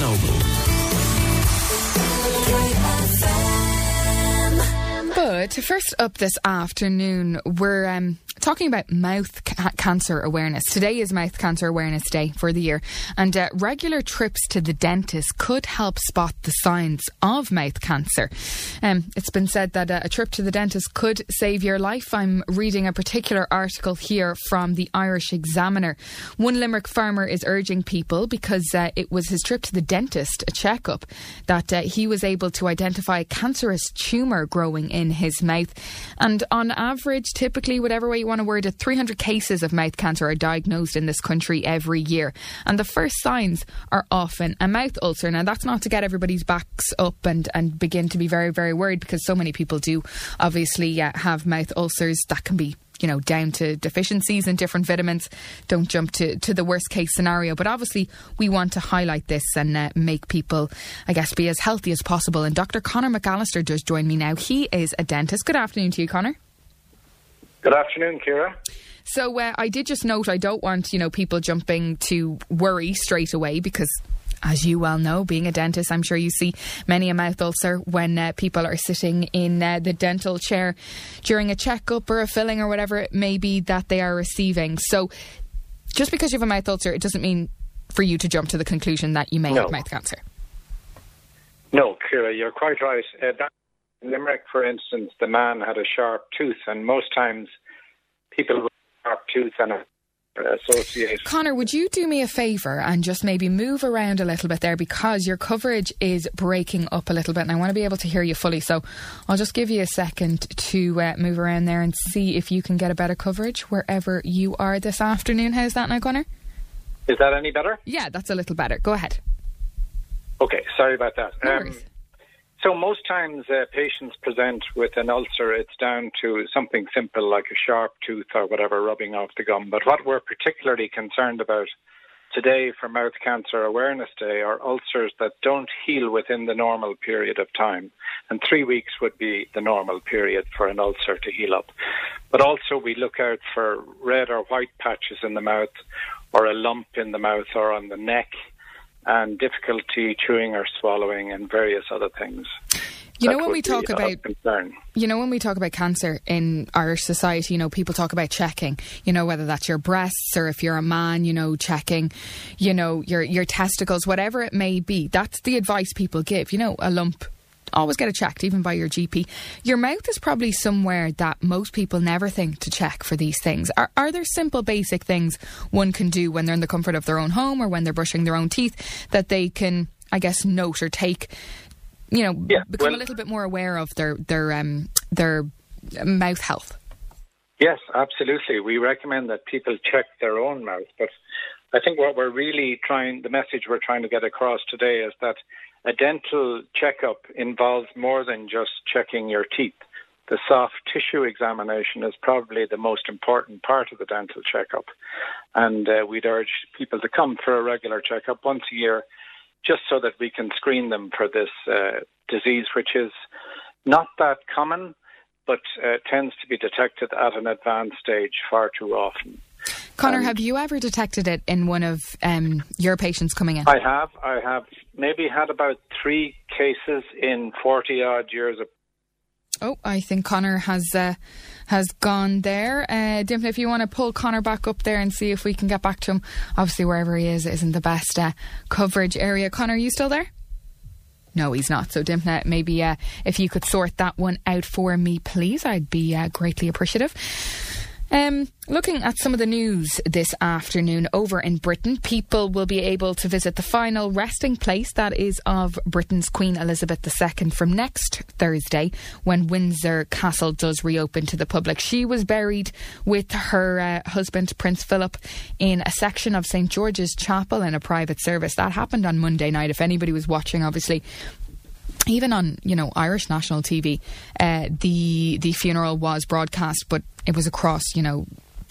Noble. But first up this afternoon, we're talking about mouth cancer awareness. Today is Mouth Cancer Awareness Day for the year, and regular trips to the dentist could help spot the signs of mouth cancer. It's been said that a trip to the dentist could save your life. I'm reading a particular article here from the Irish Examiner. One Limerick farmer is urging people, because it was his trip to the dentist, a checkup, that he was able to identify a cancerous tumour growing in his mouth. And on average, typically, whatever way you want to word it, 300 cases of mouth cancer are diagnosed in this country every year. And the first signs are often a mouth ulcer. Now, that's not to get everybody's backs up and begin to be very, very worried, because so many people do obviously have mouth ulcers that can be, you know, down to deficiencies in different vitamins. Don't jump to the worst case scenario. But obviously we want to highlight this and make people, I guess, be as healthy as possible. And Dr. Conor McAllister does join me now. He is a dentist. Good afternoon to you, Conor. Good afternoon, Ciara. So I did just note, I don't want, people jumping to worry straight away, because as you well know, being a dentist, I'm sure you see many a mouth ulcer when people are sitting in the dental chair during a checkup or a filling or whatever it may be that they are receiving. So just because you have a mouth ulcer, it doesn't mean for you to jump to the conclusion that you may have mouth cancer. No, Ciara, you're quite right. In Limerick, for instance, the man had a sharp tooth, and most times people with a sharp tooth and associated. Conor, would you do me a favour and just maybe move around a little bit there, because your coverage is breaking up a little bit and I want to be able to hear you fully. So I'll just give you a second to move around there and see if you can get a better coverage wherever you are this afternoon. How's that now, Conor? Is that any better? Yeah, that's a little better. Go ahead. Okay, sorry about that. No worries. So most times patients present with an ulcer. It's down to something simple like a sharp tooth or whatever rubbing off the gum. But what we're particularly concerned about today for Mouth Cancer Awareness Day are ulcers that don't heal within the normal period of time. And 3 weeks would be the normal period for an ulcer to heal up. But also we look out for red or white patches in the mouth, or a lump in the mouth or on the neck, and difficulty chewing or swallowing, and various other things. When we talk about cancer in our society, people talk about checking, whether that's your breasts or if you're a man, checking, your testicles, whatever it may be. That's the advice people give, a lump. Always get it checked, even by your GP. Your mouth is probably somewhere that most people never think to check for these things. Are there simple, basic things one can do when they're in the comfort of their own home or when they're brushing their own teeth that they can, I guess, note or take, become a little bit more aware of their mouth health? Yes, absolutely. We recommend that people check their own mouth. But I think what the message we're trying to get across today is that a dental checkup involves more than just checking your teeth. The soft tissue examination is probably the most important part of the dental checkup. And we'd urge people to come for a regular checkup once a year, just so that we can screen them for this disease, which is not that common, but tends to be detected at an advanced stage far too often. Conor, have you ever detected it in one of your patients coming in? I have maybe had about 3 cases in 40 odd years. I think Conor has gone there. Dimple, if you want to pull Conor back up there and see if we can get back to him. Obviously, wherever he is isn't the best coverage area. Conor, are you still there? No, he's not. So, Dimple, maybe if you could sort that one out for me, please, I'd be greatly appreciative. Looking at some of the news this afternoon over in Britain, people will be able to visit the final resting place that is of Britain's Queen Elizabeth II from next Thursday, when Windsor Castle does reopen to the public. She was buried with her husband, Prince Philip, in a section of St George's Chapel in a private service. That happened on Monday night. If anybody was watching, obviously, even on, Irish national TV, the funeral was broadcast, but it was across,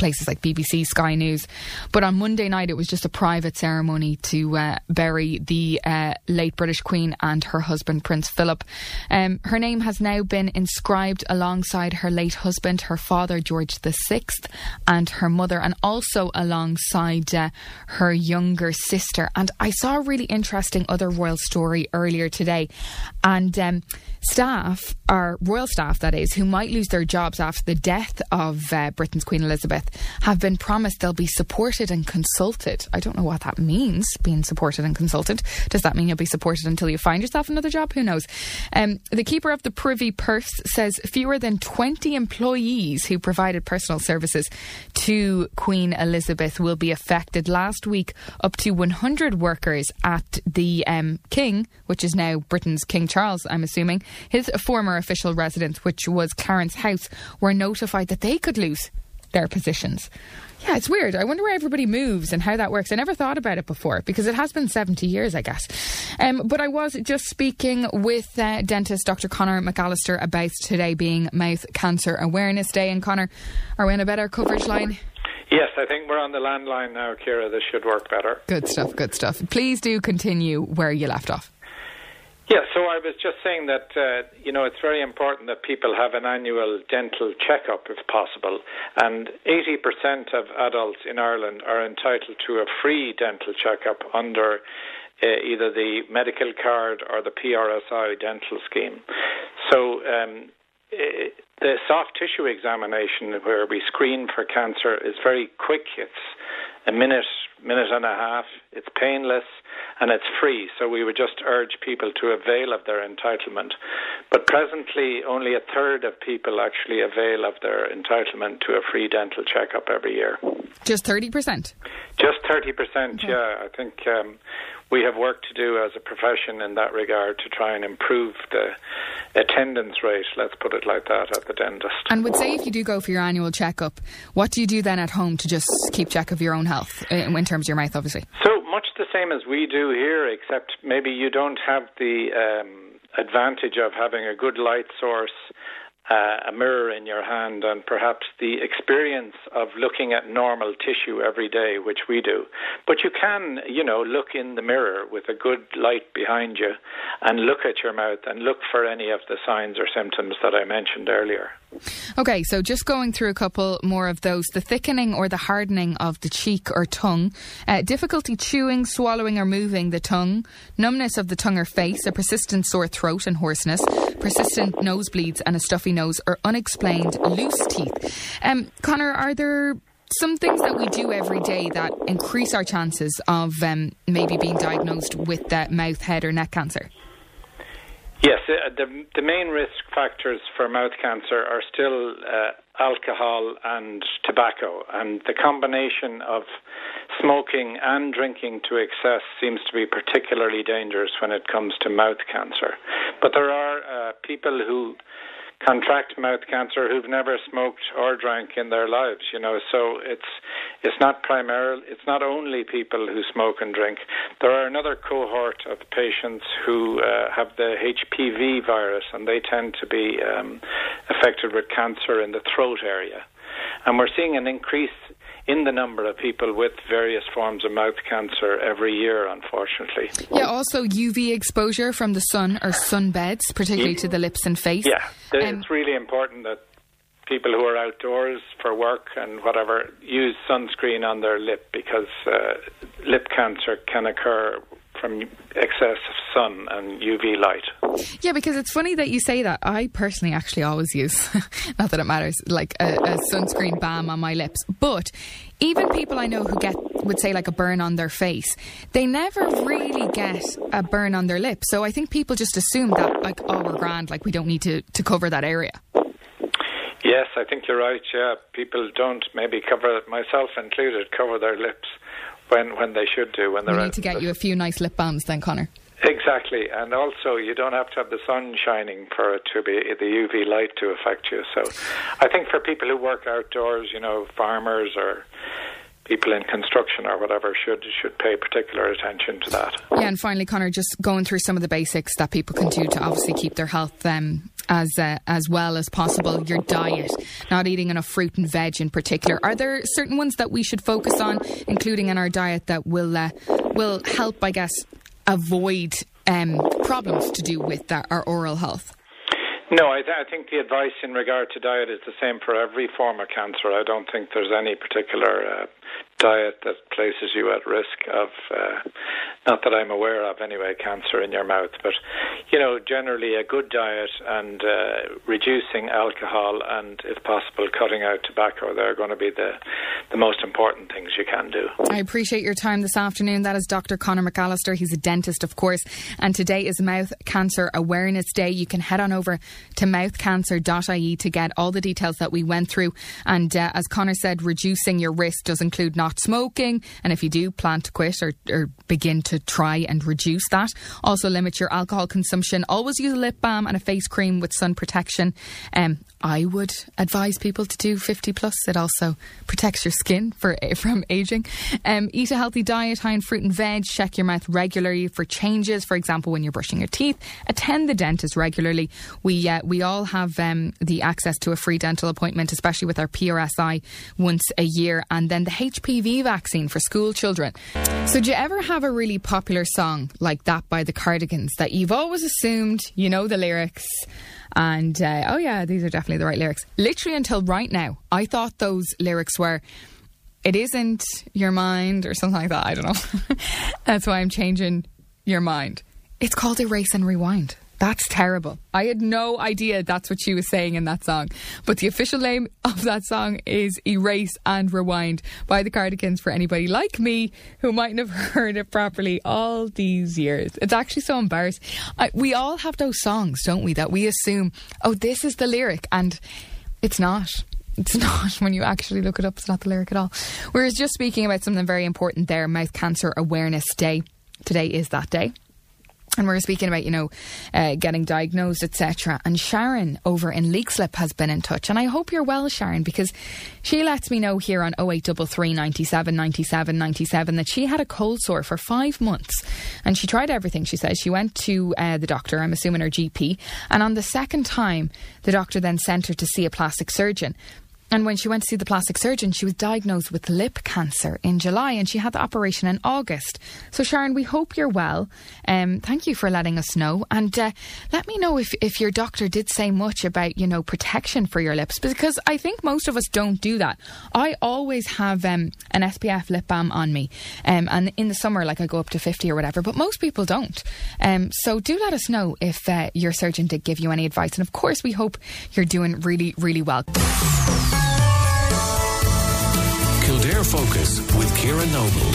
places like BBC, Sky News. But on Monday night, it was just a private ceremony to bury the late British Queen and her husband, Prince Philip. Her name has now been inscribed alongside her late husband, her father, George VI, and her mother, and also alongside her younger sister. And I saw a really interesting other royal story earlier today. And staff, or royal staff that is, who might lose their jobs after the death of Britain's Queen Elizabeth, have been promised they'll be supported and consulted. I don't know what that means, being supported and consulted. Does that mean you'll be supported until you find yourself another job? Who knows? The Keeper of the Privy Purse says fewer than 20 employees who provided personal services to Queen Elizabeth will be affected. Last week, up to 100 workers at the King, which is now Britain's King Charles, I'm assuming, his former official residence, which was Clarence House, were notified that they could lose their positions. Yeah, it's weird. I wonder where everybody moves and how that works. I never thought about it before because it has been 70 years, I guess. But I was just speaking with dentist Dr. Conor McAllister about today being Mouth Cancer Awareness Day. And Conor, are we on a better coverage line? Yes, I think we're on the landline now, Ciara. This should work better. Good stuff, good stuff. Please do continue where you left off. Yeah, so I was just saying that, it's very important that people have an annual dental checkup if possible. And 80% of adults in Ireland are entitled to a free dental checkup under either the medical card or the PRSI dental scheme. So the soft tissue examination where we screen for cancer is very quick. It's a minute and a half. It's painless and it's free. So we would just urge people to avail of their entitlement. But presently, only a third of people actually avail of their entitlement to a free dental checkup every year. Just 30%? Just 30%, yeah. I think we have work to do as a profession in that regard to try and improve the attendance rate, let's put it like that, at the dentist. And would say if you do go for your annual checkup, what do you do then at home to just keep check of your own health, in terms of your mouth, obviously? So much the same as we do here, except maybe you don't have the advantage of having a good light source, a mirror in your hand, and perhaps the experience of looking at normal tissue every day, which we do. But you can, look in the mirror with a good light behind you and look at your mouth and look for any of the signs or symptoms that I mentioned earlier. Okay, so just going through a couple more of those. The thickening or the hardening of the cheek or tongue, difficulty chewing, swallowing or moving the tongue, numbness of the tongue or face, a persistent sore throat and hoarseness, persistent nosebleeds and a stuffy nose, or unexplained loose teeth. Conor, are there some things that we do every day that increase our chances of maybe being diagnosed with mouth, head or neck cancer? Yes, the main risk factors for mouth cancer are still alcohol and tobacco, and the combination of smoking and drinking to excess seems to be particularly dangerous when it comes to mouth cancer. But there are people who contract mouth cancer who've never smoked or drank in their lives, so it's not only people who smoke and drink. There are another cohort of patients who have the HPV virus, and they tend to be affected with cancer in the throat area. And we're seeing an increase in the number of people with various forms of mouth cancer every year, unfortunately. Yeah, also UV exposure from the sun or sunbeds, particularly to the lips and face. Yeah, it's really important that people who are outdoors for work and whatever use sunscreen on their lip, because lip cancer can occur from excess of sun and UV light. Yeah, because it's funny that you say that. I personally actually always use, not that it matters, like a sunscreen balm on my lips. But even people I know who would say like a burn on their face, they never really get a burn on their lip. So I think people just assume that, like, oh, we're grand, like we don't need to cover that area. Yes, I think you're right, yeah. People don't maybe myself included, cover their lips when they should do. When they're we need to get you a few nice lip balms then, Conor. Exactly, and also you don't have to have the sun shining for it to be the UV light to affect you. So I think for people who work outdoors, farmers or people in construction or whatever should pay particular attention to that. Yeah, and finally, Conor, just going through some of the basics that people can do to obviously keep their health as well as possible. Your diet, not eating enough fruit and veg in particular. Are there certain ones that we should focus on, including in our diet, that will help, I guess, avoid problems to do with our oral health? No, I think the advice in regard to diet is the same for every form of cancer. I don't think there's any particular diet that places you at risk of, not that I'm aware of anyway, cancer in your mouth. But, generally a good diet and reducing alcohol and, if possible, cutting out tobacco, they're going to be the most important things you can do. I appreciate your time this afternoon. That is Dr. Conor McAllister. He's a dentist, of course. And today is Mouth Cancer Awareness Day. You can head on over to mouthcancer.ie to get all the details that we went through. And as Conor said, reducing your risk does include not smoking. And if you do plan to quit or begin to try and reduce that, also limit your alcohol consumption. Always use a lip balm and a face cream with sun protection. I would advise people to do 50 plus. It also protects your skin from aging. Eat a healthy diet high in fruit and veg. Check your mouth regularly for changes. For example, when you're brushing your teeth, attend the dentist regularly. We all have the access to a free dental appointment, especially with our PRSI once a year, and then the HPV vaccine for school children. So do you ever have a really popular song like that by the Cardigans that you've always assumed you know the lyrics? And, oh yeah, these are definitely the right lyrics. Literally until right now, I thought those lyrics were, "It isn't your mind," or something like that. I don't know. That's why I'm changing your mind. It's called Erase and Rewind. That's terrible. I had no idea that's what she was saying in that song. But the official name of that song is Erase and Rewind by the Cardigans, for anybody like me who mightn't have heard it properly all these years. It's actually so embarrassing. We all have those songs, don't we, that we assume, oh, this is the lyric, and it's not. It's not. When you actually look it up, it's not the lyric at all. We were just speaking about something very important there, Mouth Cancer Awareness Day. Today is that day. And we were speaking about, getting diagnosed, etc. And Sharon over in Leixlip has been in touch. And I hope you're well, Sharon, because she lets me know here on 0833 97 97 97 that she had a cold sore for 5 months. And she tried everything, she says. She went to the doctor, I'm assuming her GP. And on the second time, the doctor then sent her to see a plastic surgeon. And when she went to see the plastic surgeon, she was diagnosed with lip cancer in July, and she had the operation in August. So Sharon, we hope you're well. Thank you for letting us know. And let me know if your doctor did say much about, protection for your lips, because I think most of us don't do that. I always have an SPF lip balm on me. And in the summer, I go up to 50 or whatever, but most people don't. So do let us know if your surgeon did give you any advice. And of course, we hope you're doing really, really well. Kildare Focus with Ciara Noble.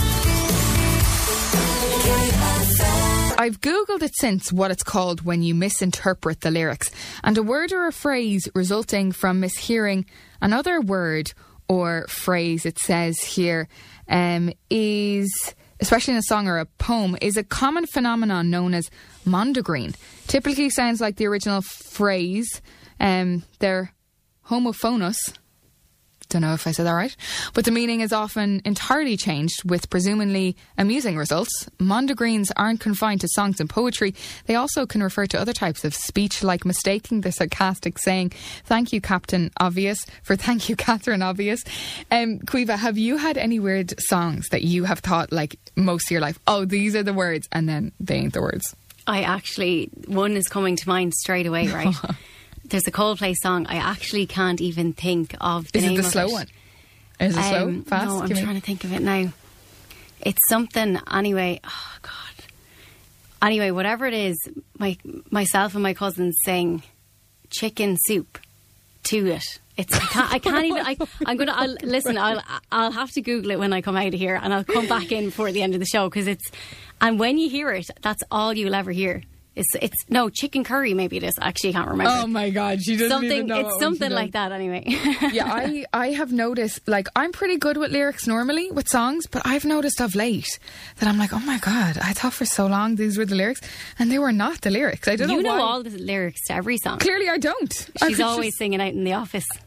I've Googled it since what it's called when you misinterpret the lyrics. And a word or a phrase resulting from mishearing another word or phrase, it says here, is, especially in a song or a poem, is a common phenomenon known as mondegreen. Typically sounds like the original phrase. They're homophonous. Don't know if I said that right. But the meaning is often entirely changed, with presumably amusing results. Mondegreens aren't confined to songs and poetry. They also can refer to other types of speech, like mistaking the sarcastic saying, "Thank you, Captain Obvious," for "Thank you, Catherine Obvious." Caoimhe, have you had any weird songs that you have thought, most of your life, oh, these are the words, and then they ain't the words? One is coming to mind straight away, right? There's a Coldplay song. I actually can't even think of the name of it. Is it the slow one? Is it slow? Fast? No, I'm trying to think of it now. It's something, anyway. Oh, God. Anyway, whatever it is, myself and my cousins sing chicken soup to it. I can't even. I'll have to Google it when I come out of here, and I'll come back in before the end of the show, because and when you hear it, that's all you'll ever hear. It's chicken curry, maybe it is. Actually, I can't remember. Oh my God, she doesn't even know. It's something like that anyway. Yeah, I have noticed, I'm pretty good with lyrics normally, with songs, but I've noticed of late that I'm like, oh my God, I thought for so long these were the lyrics, and they were not the lyrics. I don't know why. You know all the lyrics to every song. Clearly I don't. She's always singing out in the office.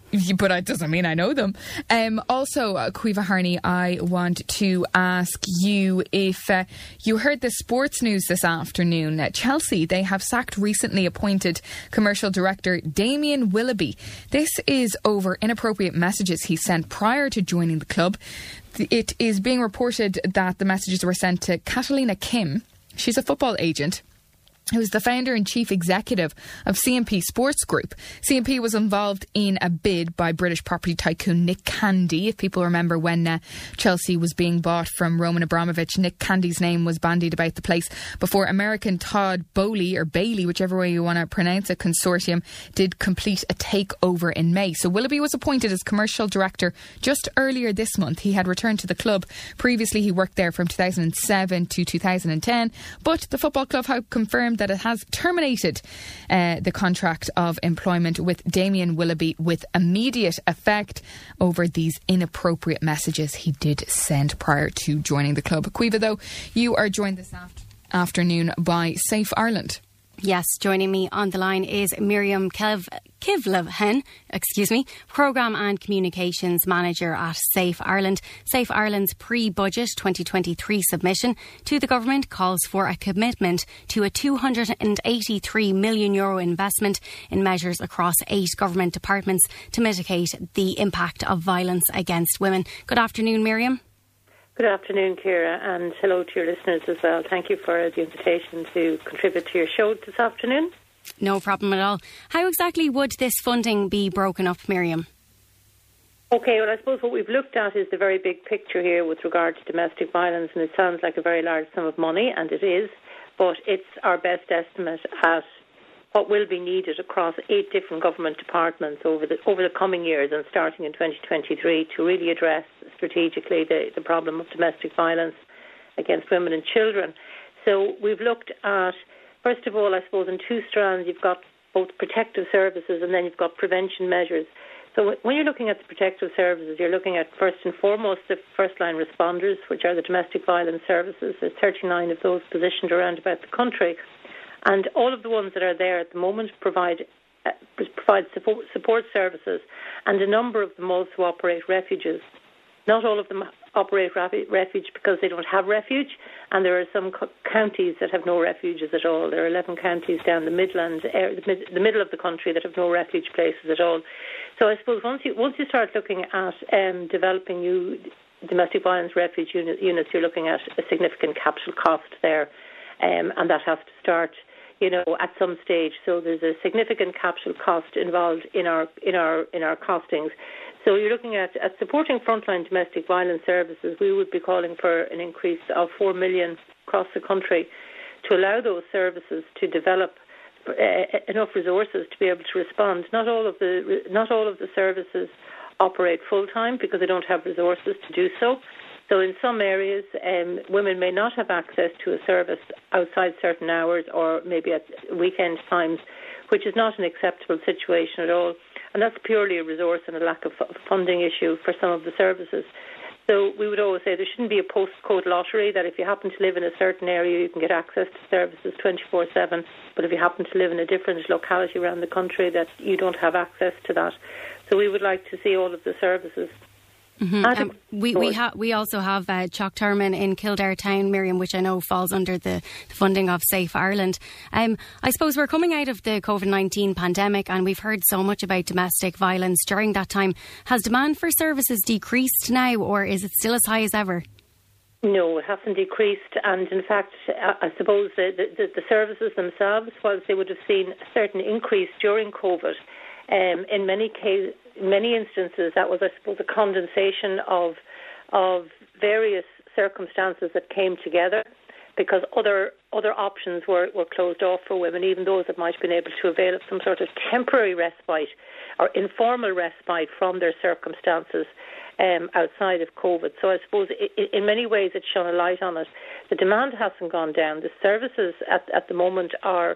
But it doesn't mean I know them. Also, Caoimhe Harney, I want to ask you if you heard the sports news this afternoon. Chelsea, they have sacked recently appointed commercial director Damien Willoughby. This is over inappropriate messages he sent prior to joining the club. It is being reported that the messages were sent to Catalina Kim. She's a football agent who is the founder and chief executive of CMP Sports Group. CMP was involved in a bid by British property tycoon Nick Candy. If people remember when Chelsea was being bought from Roman Abramovich, Nick Candy's name was bandied about the place before American Todd Boehly, or Bailey, whichever way you want to pronounce it, consortium did complete a takeover in May. So Willoughby was appointed as commercial director just earlier this month. He had returned to the club. Previously, he worked there from 2007 to 2010, but the football club have confirmed that it has terminated the contract of employment with Damien Willoughby with immediate effect over these inappropriate messages he did send prior to joining the club. Caoimhe, though, you are joined this afternoon by Safe Ireland. Yes, joining me on the line is Miriam Kivlehen, Programme and Communications Manager at Safe Ireland. Safe Ireland's pre-budget 2023 submission to the government calls for a commitment to a €283 million investment in measures across 8 government departments to mitigate the impact of violence against women. Good afternoon, Miriam. Good afternoon, Ciara, and hello to your listeners as well. Thank you for the invitation to contribute to your show this afternoon. No problem at all. How exactly would this funding be broken up, Miriam? OK, well, I suppose what we've looked at is the very big picture here with regard to domestic violence, and it sounds like a very large sum of money, and it is, but it's our best estimate at what will be needed across 8 different government departments over the coming years and starting in 2023 to really address strategically the problem of domestic violence against women and children. So we've looked at, first of all, I suppose in 2 strands, you've got both protective services and then you've got prevention measures. So when you're looking at the protective services, you're looking at first and foremost the first-line responders, which are the domestic violence services. There's 39 of those positioned around about the country. And all of the ones that are there at the moment provide support services, and a number of them also operate refuges. Not all of them operate refuge because they don't have refuge, and there are some counties that have no refuges at all. There are 11 counties down the Midlands, the middle of the country, that have no refuge places at all. So I suppose once you start looking at developing new domestic violence refuge units, you're looking at a significant capital cost there, and that has to start, at some stage. So there's a significant capital cost involved in our costings. So you're looking at supporting frontline domestic violence services. We would be calling for an increase of 4 million across the country to allow those services to develop enough resources to be able to respond. Not all of the services operate full time because they don't have resources to do so. So in some areas, women may not have access to a service outside certain hours or maybe at weekend times, which is not an acceptable situation at all. And that's purely a resource and a lack of funding issue for some of the services. So we would always say there shouldn't be a postcode lottery that if you happen to live in a certain area, you can get access to services 24/7. But if you happen to live in a different locality around the country, that you don't have access to that. So we would like to see all of the services. Mm-hmm. We also have Chockterman in Kildare Town, Miriam, which I know falls under the funding of Safe Ireland. I suppose we're coming out of the COVID-19 pandemic and we've heard so much about domestic violence during that time. Has demand for services decreased now, or is it still as high as ever? No, it hasn't decreased, and in fact I suppose the services themselves, whilst they would have seen a certain increase during COVID, in many instances, that was, I suppose, a condensation of various circumstances that came together, because other options were closed off for women, even those that might have been able to avail of some sort of temporary respite or informal respite from their circumstances outside of COVID. So I suppose in many ways it's shone a light on it. The demand hasn't gone down. The services at the moment are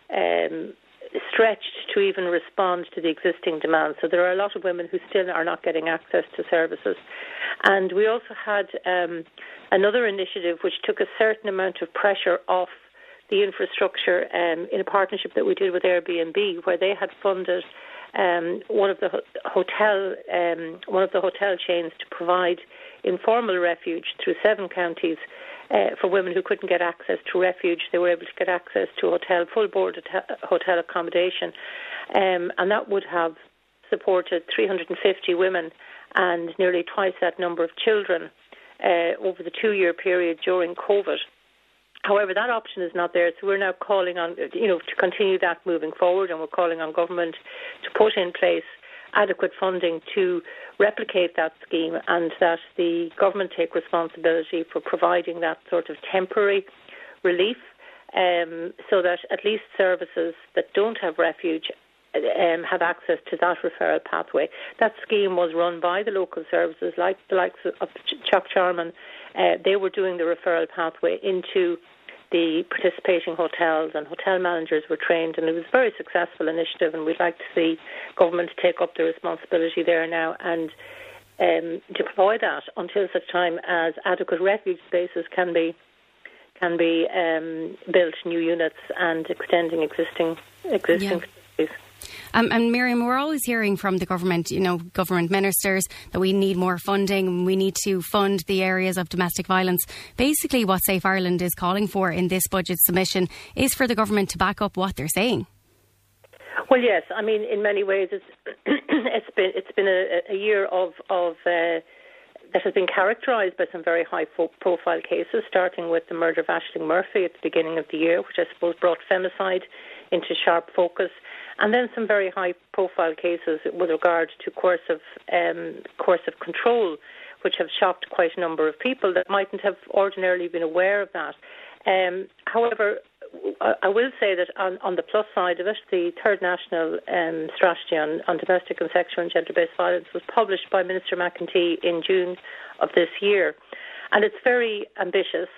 stretched to even respond to the existing demand. So there are a lot of women who still are not getting access to services. And we also had another initiative which took a certain amount of pressure off the infrastructure in a partnership that we did with Airbnb, where they had funded one of the hotel chains to provide informal refuge through 7 counties for women who couldn't get access to refuge. They were able to get access to full board hotel accommodation, and that would have supported 350 women and nearly twice that number of children over the 2-year period during COVID. However, that option is not there, so we're now calling on, to continue that moving forward, and we're calling on government to put in place adequate funding to replicate that scheme, and that the government take responsibility for providing that sort of temporary relief, so that at least services that don't have refuge have access to that referral pathway. That scheme was run by the local services, like the likes of Chuck Charman. They were doing the referral pathway into the participating hotels, and hotel managers were trained, and it was a very successful initiative, and we'd like to see government take up the responsibility there now and deploy that until such time as adequate refuge spaces can be built, new units, and extending existing facilities. And Miriam, we're always hearing from the government, government ministers, that we need more funding, we need to fund the areas of domestic violence. Basically, what Safe Ireland is calling for in this budget submission is for the government to back up what they're saying. Well, yes. I mean, in many ways, it's been a year of that has been characterised by some very high-profile cases, starting with the murder of Aisling Murphy at the beginning of the year, which I suppose brought femicide into sharp focus, and then some very high-profile cases with regard to coercive control, which have shocked quite a number of people that mightn't have ordinarily been aware of that. However, I will say that on the plus side of it, the third national strategy on domestic and sexual and gender-based violence was published by Minister McEntee in June of this year, and it's very ambitious.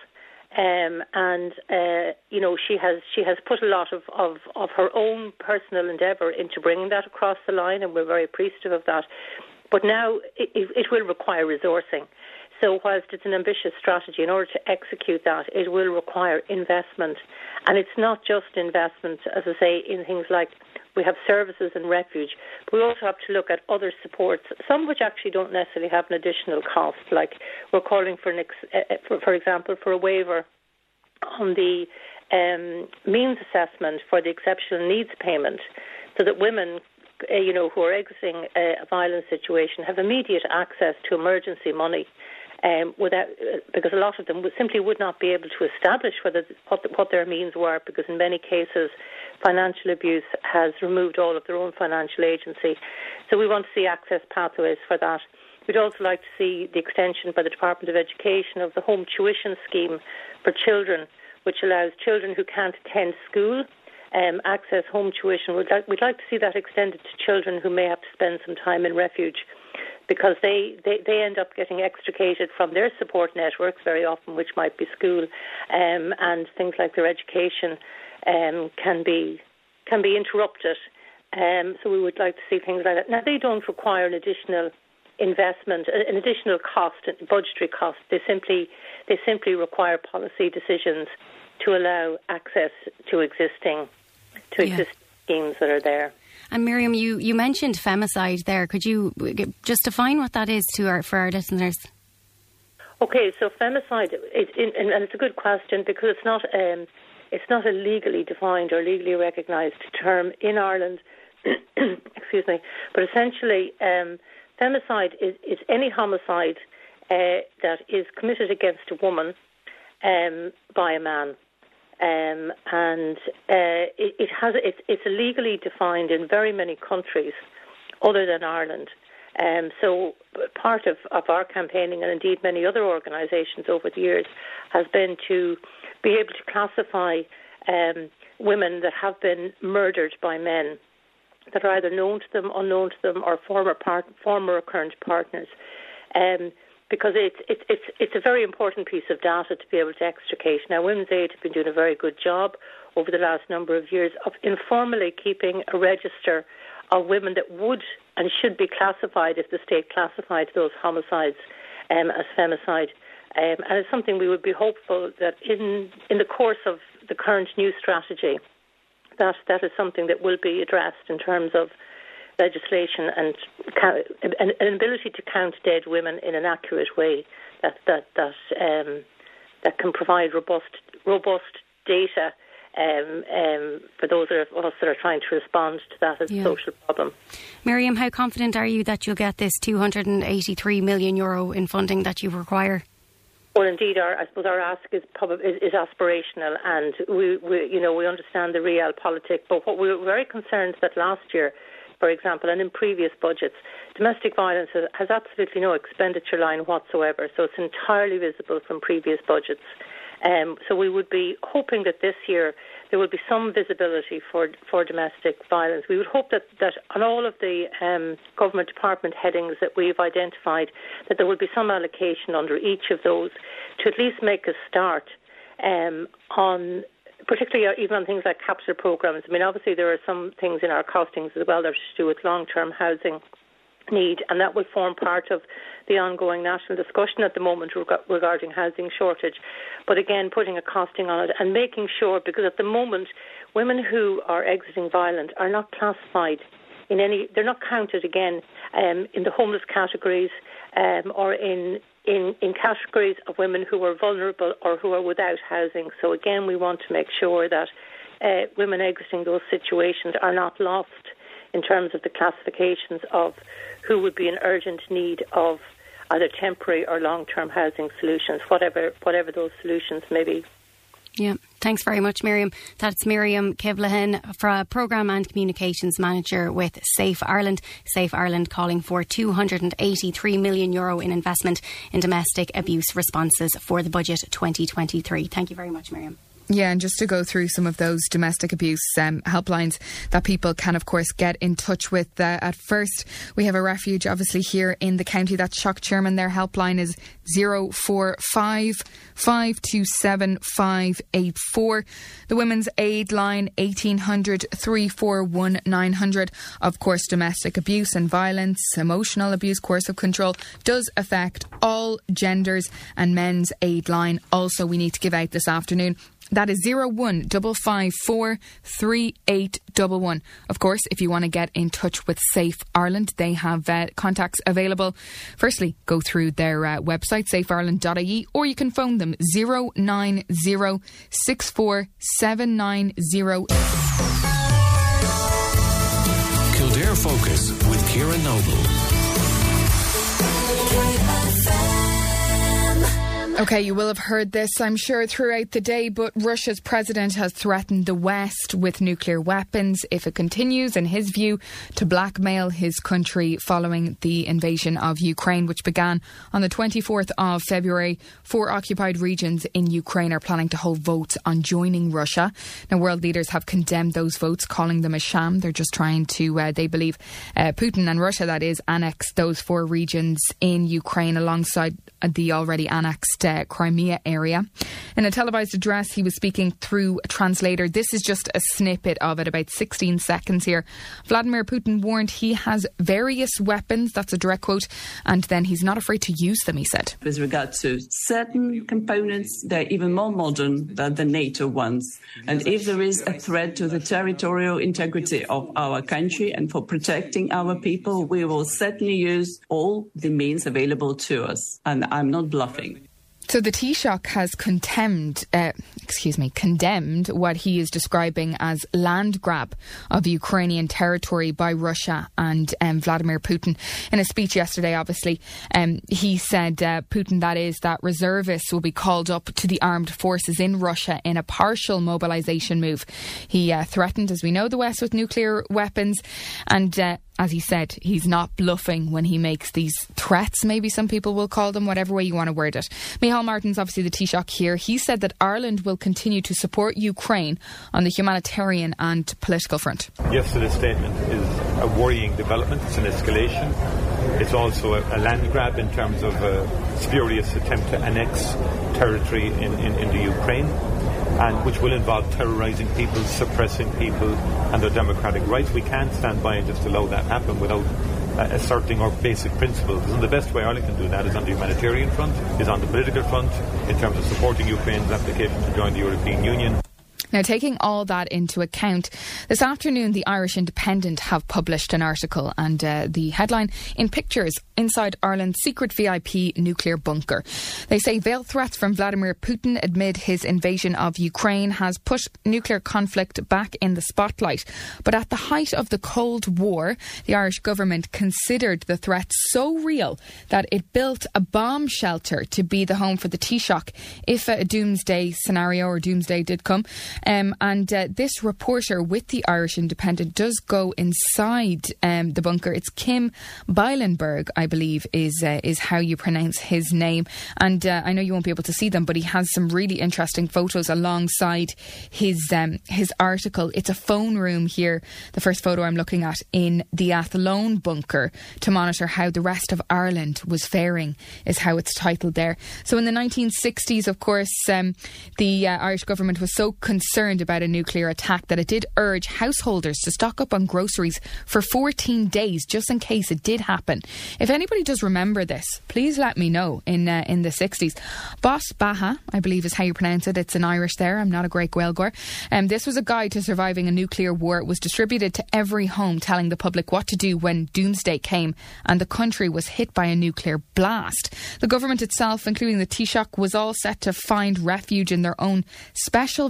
She has put a lot of her own personal endeavour into bringing that across the line, and we're very appreciative of that. But now it will require resourcing. So whilst it's an ambitious strategy, in order to execute that, it will require investment. And it's not just investment, as I say, in things like we have services and refuge, but we also have to look at other supports, some which actually don't necessarily have an additional cost. Like we're calling for example, for a waiver on the means assessment for the exceptional needs payment, so that women who are exiting a violent situation have immediate access to emergency money, because a lot of them simply would not be able to establish what their means were, because in many cases financial abuse has removed all of their own financial agency. So we want to see access pathways for that. We'd also like to see the extension by the Department of Education of the home tuition scheme for children, which allows children who can't attend school access home tuition. We'd like to see that extended to children who may have to spend some time in refuge, because they end up getting extricated from their support networks very often, which might be school, and things like their education can be interrupted. So we would like to see things like that. Now, they don't require an additional investment, an additional cost, budgetary cost. They simply require policy decisions to allow access to existing schemes that are there. And Miriam, you mentioned femicide there. Could you just define what that is for our listeners? Okay, so femicide, and it's a good question, because it's not a legally defined or legally recognised term in Ireland. Excuse me, but essentially, femicide is any homicide that is committed against a woman by a man. And it's illegally defined in very many countries other than Ireland. So part of our campaigning, and indeed many other organisations over the years, has been to be able to classify women that have been murdered by men, that are either known to them, unknown to them, or former or current partners. Because it's a very important piece of data to be able to extricate. Now, Women's Aid have been doing a very good job over the last number of years of informally keeping a register of women that would and should be classified, if the state classified those homicides as femicide. And it's something we would be hopeful that in the course of the current new strategy, that is something that will be addressed in terms of legislation and an ability to count dead women in an accurate way that can provide robust data for those of us that are trying to respond to that as a social problem. Miriam, how confident are you that you'll get this €283 million in funding that you require? Well, indeed, I suppose our ask is aspirational, and we understand the realpolitik. But what we were very concerned that last year, for example, and in previous budgets, domestic violence has absolutely no expenditure line whatsoever. So it's entirely visible from previous budgets. So we would be hoping that this year there will be some visibility for domestic violence. We would hope that on all of the government department headings that we've identified, that there will be some allocation under each of those to at least make a start on, particularly even on things like capital programmes. I mean, obviously there are some things in our costings as well that are to do with long-term housing need, and that will form part of the ongoing national discussion at the moment regarding housing shortage. But again, putting a costing on it and making sure, because at the moment women who are exiting violence are not classified in any, they're not counted again in the homeless categories or in categories of women who are vulnerable or who are without housing. So again, we want to make sure that women exiting those situations are not lost in terms of the classifications of who would be in urgent need of either temporary or long-term housing solutions, whatever those solutions may be. Yeah, thanks very much, Miriam. That's Miriam Kivlahan, Programme and Communications Manager with Safe Ireland. Safe Ireland calling for €283 million in investment in domestic abuse responses for the budget 2023. Thank you very much, Miriam. Yeah, and just to go through some of those domestic abuse helplines that people can, of course, get in touch with. At first, we have a refuge, obviously, here in the county. That's Shock Chairman. Their helpline is 045 527 584. The Women's Aid line, 1800 341 900. Of course, domestic abuse and violence, emotional abuse, coercive control does affect all genders, and Men's Aid line also we need to give out this afternoon. That is 01554 3811. Of course, if you want to get in touch with Safe Ireland, they have contacts available. Firstly, go through their website, safeireland.ie, or you can phone them 090 64 790. Kildare Focus with Ciara Noble. Okay, you will have heard this, I'm sure, throughout the day, but Russia's president has threatened the West with nuclear weapons if it continues, in his view, to blackmail his country following the invasion of Ukraine, which began on the 24th of February. 4 occupied regions in Ukraine are planning to hold votes on joining Russia. Now, world leaders have condemned those votes, calling them a sham. They're just trying to, they believe, Putin and Russia, that is, annex those 4 regions in Ukraine alongside the already annexed Crimea area. In a televised address, he was speaking through a translator. This is just a snippet of it, about 16 seconds here. Vladimir Putin warned he has various weapons, that's a direct quote, and then he's not afraid to use them, he said. With regard to certain components, they're even more modern than the NATO ones. And if there is a threat to the territorial integrity of our country and for protecting our people, we will certainly use all the means available to us. And I'm not bluffing. So the Taoiseach has condemned what he is describing as land grab of Ukrainian territory by Russia and Vladimir Putin. In a speech yesterday, obviously, he said, Putin, that is, that reservists will be called up to the armed forces in Russia in a partial mobilisation move. He threatened, as we know, the West with nuclear weapons, and as he said, he's not bluffing when he makes these threats, maybe some people will call them, whatever way you want to word it. Micheál Martin's obviously the Taoiseach here. He said that Ireland will continue to support Ukraine on the humanitarian and political front. Yesterday's statement is a worrying development. It's an escalation. It's also a land grab in terms of a spurious attempt to annex territory in the Ukraine, and which will involve terrorising people, suppressing people and their democratic rights. We can't stand by and just allow that happen without asserting our basic principles. And the best way Ireland can do that is on the humanitarian front, is on the political front, in terms of supporting Ukraine's application to join the European Union. Now, taking all that into account, this afternoon the Irish Independent have published an article and the headline, "In Pictures Inside Ireland's Secret VIP Nuclear Bunker." They say veiled threats from Vladimir Putin amid his invasion of Ukraine has put nuclear conflict back in the spotlight. But at the height of the Cold War, the Irish government considered the threat so real that it built a bomb shelter to be the home for the Taoiseach if a doomsday scenario or doomsday did come. This reporter with the Irish Independent does go inside the bunker. It's Kim Bylenberg, I believe, is how you pronounce his name. And I know you won't be able to see them, but he has some really interesting photos alongside his article. It's a phone room here, the first photo I'm looking at, in the Athlone bunker to monitor how the rest of Ireland was faring, is how it's titled there. So in the 1960s, of course, the Irish government was so concerned about a nuclear attack that it did urge householders to stock up on groceries for 14 days just in case it did happen. If anybody does remember this, please let me know in the 60s. Bos Baha, I believe is how you pronounce it. It's in Irish there. I'm not a great Gaeilgeoir. This was a guide to surviving a nuclear war. It was distributed to every home, telling the public what to do when doomsday came and the country was hit by a nuclear blast. The government itself, including the Taoiseach, was all set to find refuge in their own special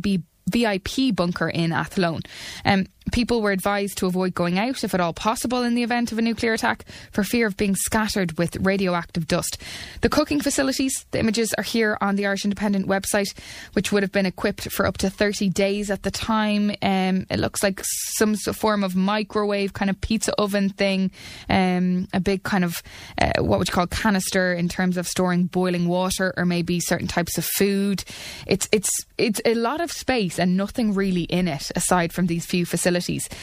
VIP bunker in Athlone. People were advised to avoid going out, if at all possible, in the event of a nuclear attack for fear of being scattered with radioactive dust. The cooking facilities, the images are here on the Irish Independent website, which would have been equipped for up to 30 days at the time. It looks like some form of microwave kind of pizza oven thing, a big kind of what would you call canister in terms of storing boiling water or maybe certain types of food. It's a lot of space and nothing really in it aside from these few facilities.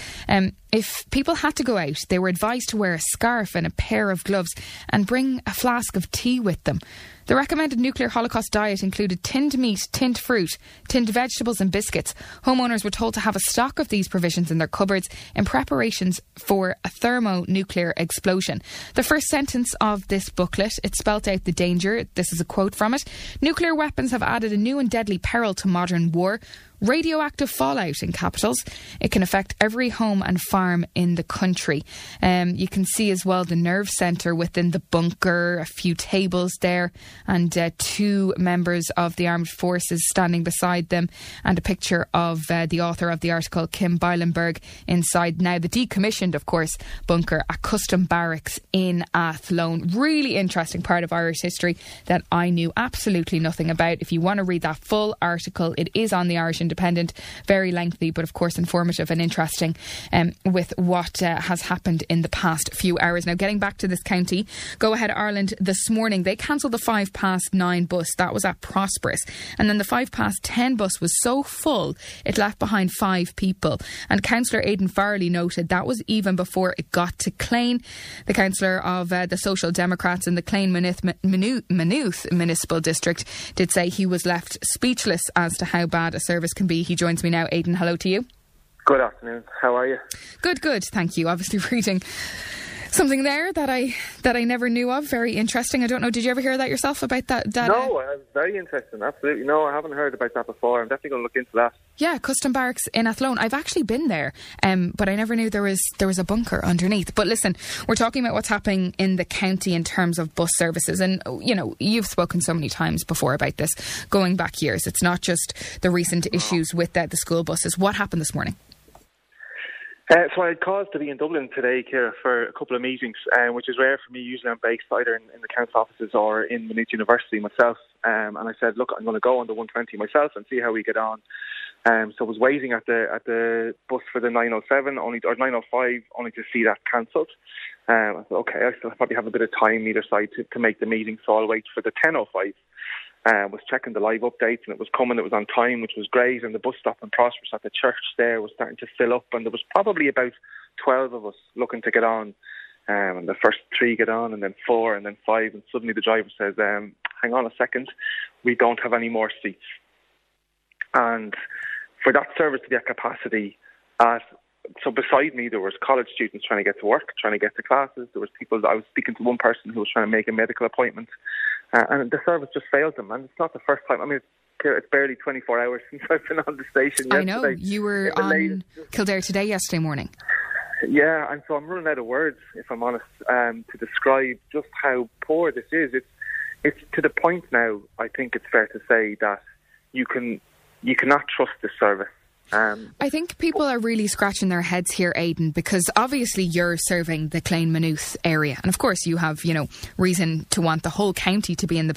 If people had to go out, they were advised to wear a scarf and a pair of gloves and bring a flask of tea with them. The recommended nuclear holocaust diet included tinned meat, tinned fruit, tinned vegetables and biscuits. Homeowners were told to have a stock of these provisions in their cupboards in preparations for a thermonuclear explosion. The first sentence of this booklet, it spelt out the danger. This is a quote from it. "Nuclear weapons have added a new and deadly peril to modern war. Radioactive fallout in capitals. It can affect every home and farm in the country." You can see as well the nerve centre within the bunker, a few tables there, and two members of the armed forces standing beside them, and a picture of the author of the article, Kim Bylenberg, inside now the decommissioned, of course, bunker at Custom Barracks in Athlone. Really interesting part of Irish history that I knew absolutely nothing about. If you want to read that full article, it is on the Irish Independent. Very lengthy, but of course informative and interesting with what has happened in the past few hours. Now, getting back to this county, Go Ahead Ireland this morning, they cancelled the 9:05 bus. That was at Prosperous. And then the 10:05 bus was so full, it left behind 5 people. And Councillor Aidan Farrelly noted that was even before it got to Clane. The councillor of the Social Democrats in the Clane Maynooth Municipal District did say he was left speechless as to how bad a service can be. He joins me now. Aidan, hello to you. Good afternoon. How are you? Good, thank you. Obviously reading something there that I never knew of. Very interesting. I don't know, did you ever hear that yourself about that? No, very interesting. Absolutely. No, I haven't heard about that before. I'm definitely going to look into that. Yeah, Custom Barracks in Athlone. I've actually been there, but I never knew there was a bunker underneath. But listen, we're talking about what's happening in the county in terms of bus services. And, you know, you've spoken so many times before about this, going back years. It's not just the recent issues with the school buses. What happened this morning? So I had cause to be in Dublin today, Ciara, for a couple of meetings, which is rare for me. Usually I'm based either in the council offices or in Maynooth University myself. And I said, look, I'm going to go on the 120 myself and see how we get on. So I was waiting at the bus for the 9:07 or 9:05 only to see that cancelled. I thought, okay, I still probably have a bit of time either side to make the meeting, so I'll wait for the 10:05. Was checking the live updates and it was coming, it was on time, which was great, and the bus stop in Prosperous at the church there was starting to fill up, and there was probably about 12 of us looking to get on, and the first 3 get on, and then 4, and then 5, and suddenly the driver says, hang on a second, we don't have any more seats. And for that service to be at capacity, so beside me there was college students trying to get to work, trying to get to classes. There was people, I was speaking to one person who was trying to make a medical appointment. And the service just failed them. And it's not the first time. I mean, it's barely 24 hours since I've been on the station yesterday. I know. You were on Kildare Today yesterday morning. Yeah, and so I'm running out of words, if I'm honest, to describe just how poor this is. It's to the point now, I think it's fair to say, that you cannot trust this service. I think people are really scratching their heads here, Aidan, because obviously you're serving the Clane Maynooth area, and of course you have, reason to want the whole county to be in the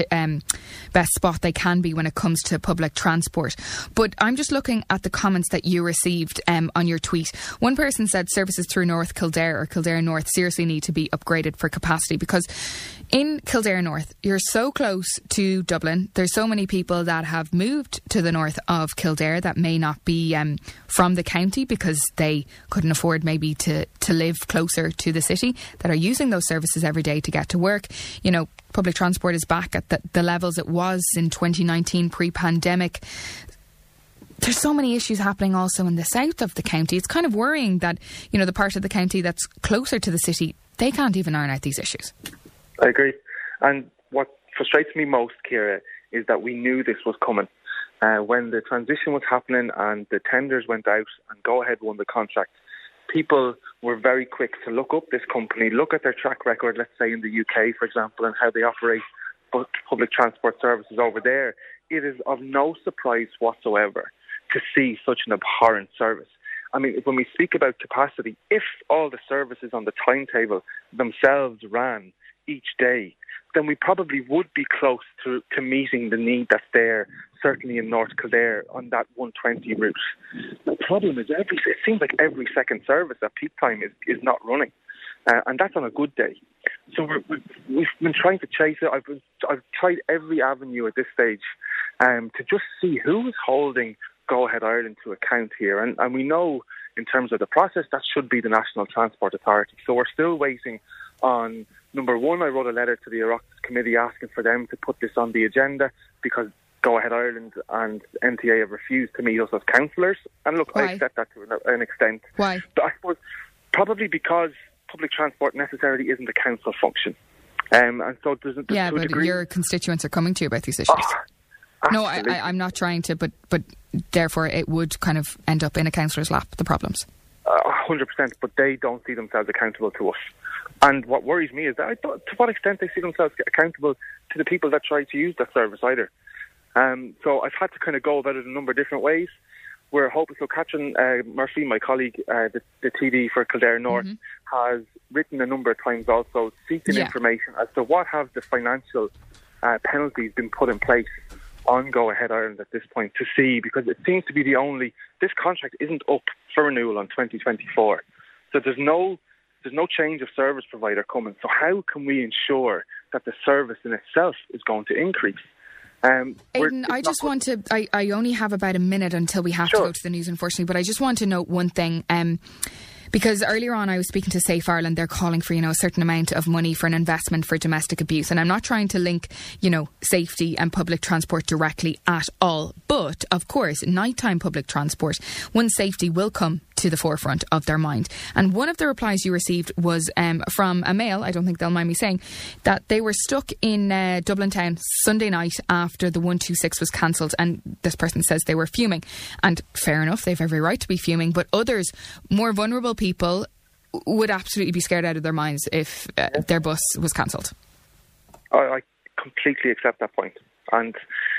best spot they can be when it comes to public transport. But I'm just looking at the comments that you received on your tweet. One person said services through North Kildare or Kildare North seriously need to be upgraded for capacity, because in Kildare North you're so close to Dublin. There's so many people that have moved to the north of Kildare that may not be from the county because they couldn't afford maybe to live closer to the city, that are using those services every day to get to work. Public transport is back at the levels it was in 2019 pre-pandemic. There's so many issues happening also in the south of the county. It's kind of worrying that, the part of the county that's closer to the city, they can't even iron out these issues. I agree. And what frustrates me most, Ciara, is that we knew this was coming. When the transition was happening and the tenders went out and Go Ahead won the contract, people were very quick to look up this company, look at their track record, let's say in the UK, for example, and how they operate public transport services over there. It is of no surprise whatsoever to see such an abhorrent service. I mean, when we speak about capacity, if all the services on the timetable themselves ran each day, then we probably would be close to meeting the need that's there, certainly in North Kildare on that 120 route. The problem is it seems like every second service at peak time is not running, and that's on a good day. So we've been trying to chase it. I've tried every avenue at this stage to just see who is holding Go Ahead Ireland to account here, and we know in terms of the process that should be the National Transport Authority. So we're still waiting on. Number one, I wrote a letter to the Oireachtas Committee asking for them to put this on the agenda because Go Ahead Ireland and NTA have refused to meet us as councillors. And look, Why? I accept that to an extent. Why? But I suppose probably because public transport necessarily isn't a council function. And so there's but degree, your constituents are coming to you about these issues. No, I'm not trying to, but therefore it would kind of end up in a councillor's lap, the problems. 100%, but they don't see themselves accountable to us. And what worries me is that to what extent they see themselves accountable to the people that try to use that service either. So I've had to kind of go about it a number of different ways. We're hoping, so Catherine Murphy, my colleague, the TD for Kildare North, has written a number of times also seeking information as to what have the financial penalties been put in place on Go Ahead Ireland at this point to see, because it seems to be this contract isn't up for renewal on 2024. So there's no change of service provider coming. So how can we ensure that the service in itself is going to increase? Aidan, I just want to... I only have about a minute until we have to go to the news, unfortunately, but I just want to note one thing. Because earlier on I was speaking to Safe Ireland, they're calling for, a certain amount of money for an investment for domestic abuse. And I'm not trying to link, safety and public transport directly at all. But, of course, nighttime public transport, one's safety will come to the forefront of their mind. And one of the replies you received was from a male, I don't think they'll mind me saying, that they were stuck in Dublin town Sunday night after the 126 was cancelled, and this person says they were fuming. And fair enough, they've every right to be fuming, but others, more vulnerable people, would absolutely be scared out of their minds if their bus was cancelled. I completely accept that point. And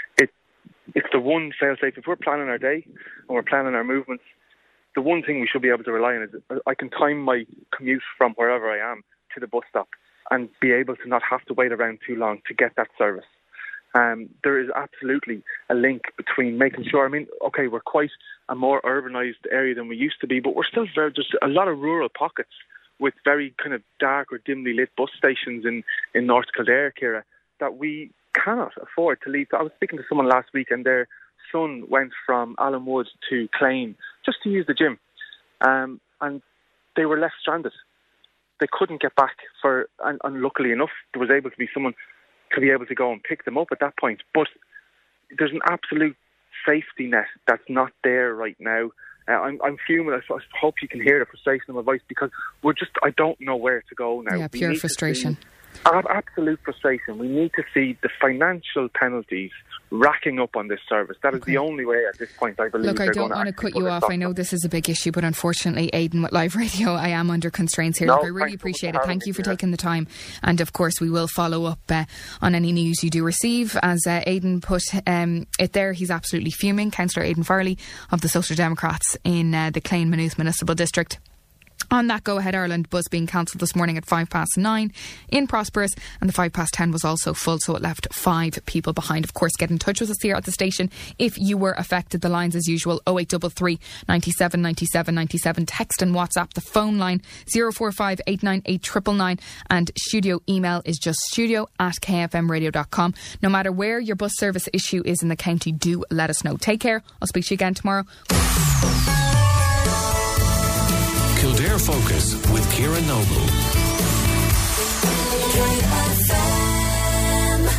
it's the one fail-safe. If we're planning our day and we're planning our movements, the one thing we should be able to rely on is I can time my commute from wherever I am to the bus stop and be able to not have to wait around too long to get that service. There is absolutely a link between making sure, we're quite a more urbanised area than we used to be, but we're still there's a lot of rural pockets with very kind of dark or dimly lit bus stations in North Kildare, Ciara, that we cannot afford to leave. I was speaking to someone last week and their son went from Alan Wood to Clane just to use the gym, and they were left stranded. They couldn't get back and luckily enough there was able to be someone to be able to go and pick them up at that point. But there's an absolute safety net that's not there right now. I'm fuming. I hope you can hear the frustration in my voice because I don't know where to go now. Yeah, pure frustration. Absolute frustration. We need to see the financial penalties racking up on this service. That is the only way at this point, I believe. Look, I don't want to cut you off. I know this is a big issue, but unfortunately, Aidan, with Live Radio, I am under constraints here. Look, I really appreciate it. Thank you for taking the time. And of course, we will follow up on any news you do receive. As Aidan put it there, he's absolutely fuming. Councillor Aidan Farley of the Social Democrats in the Clane Maynooth Municipal District. On that Go Ahead Ireland bus being cancelled this morning at 9:05 in Prosperous, and the 10:05 was also full, so it left 5 people behind. Of course, get in touch with us here at the station if you were affected. The lines as usual, 0833 97 97 97. Text and WhatsApp the phone line 045 898 999, and studio email is just studio@kfmradio.com. No matter where your bus service issue is in the county, do let us know. Take care. I'll speak to you again tomorrow. Kildare Focus with Ciara Noble.